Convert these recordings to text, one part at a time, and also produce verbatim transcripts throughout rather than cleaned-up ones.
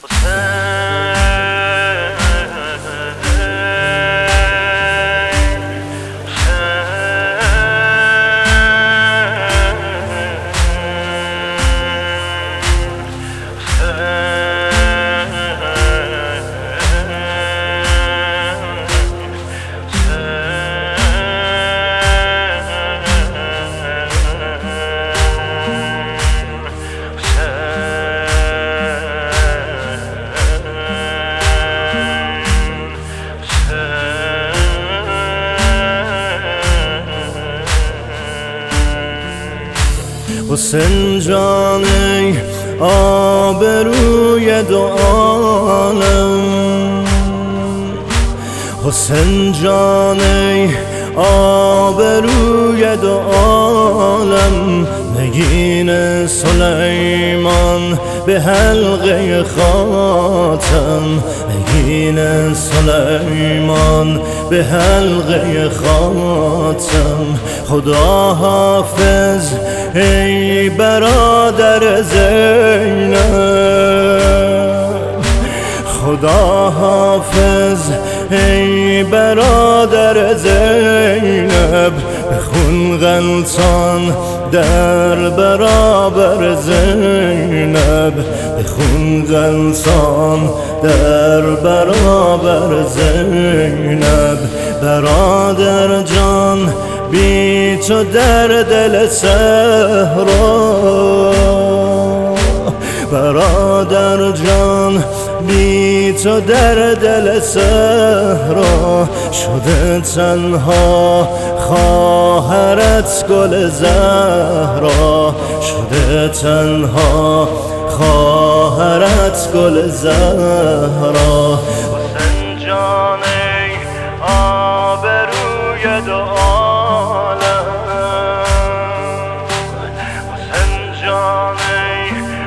حسین جان ای آبروی دو عالم، حسین جان ای آبروی دو عالم، نگین سلیمان به حلقه خاتم، نگین سلیمان به حلقه خاتم. خدا حافظ ای برادر زینب، خدا حافظ ای برادر زینب، به خون غلطان در برابر زینب، به خون غلطان در برابر زینب. برادر جان بی تو در دل صحرا، برادر جان بی تو در دل صحرا، شده تنها خواهرت گل زهرا، شده تنها خواهرت گل زهرا. حسین جان ای آبروی دو عالم، حسین جان ای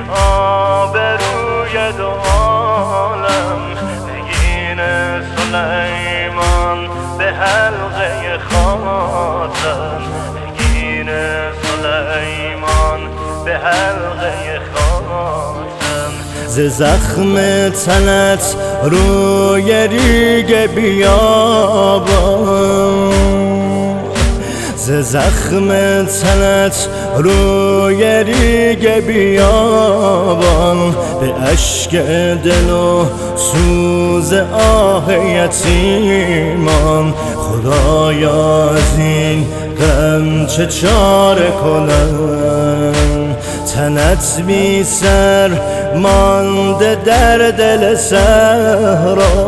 آبروی دو عالم، نگین سلیمان به حلقه خاتم، نگین سلیمان به حلقه خاتم. ز زخم تنت روی ریگ بیابان، ز زخم تنت روی ریگ بیابان، به اشک دل و سوز آه یتیمان. خدایا از این غم چه چاره کنم، تنت بی سر مانده در دل صحرا،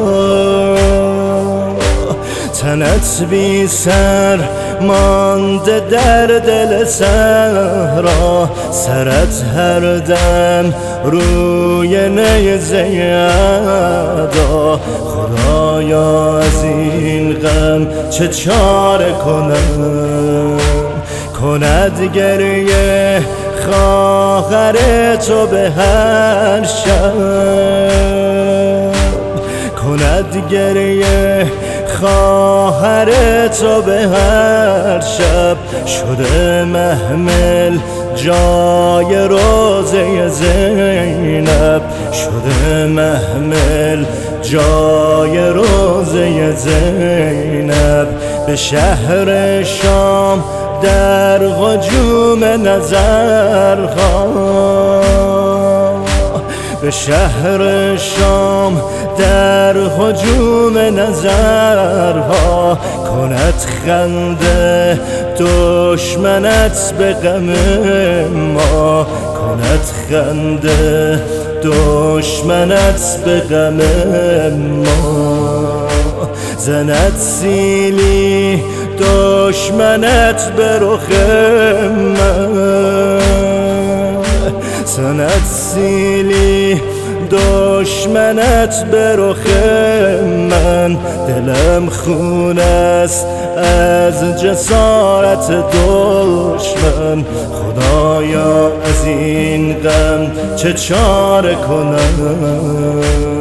تنت بی سر مانده در دل صحرا، سرت هر دم روی نیزه اعدا. خدایا از این غم چه چاره کنم، کند گریه خواهر تو به هر شب، کند گریه خواهر تو به هر شب، شده محمل جای روضه زینب، شده محمل جای روضه زینب. به شهر شام در هجوم نظرها، به شهر شام در هجوم نظرها، کند خنده دشمنت به غم ما، کند خنده دشمنت به غم ما. زند سیلی دشمنت به رخ من، زند سیلی دشمنت به رخ من، دلم خون است از جسارت دشمن. خدایا از این غم چه چاره کنم،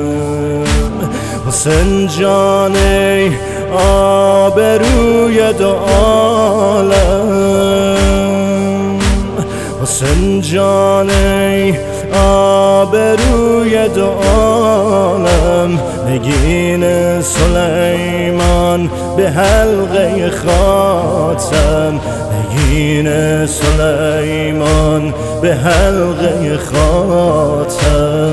حسین جان ای آبروی دو عالم، حسین جان ای آبروی دو عالم نگین سلیمان به حلقه خاتم، نگین سلیمان به حلقه خاتم.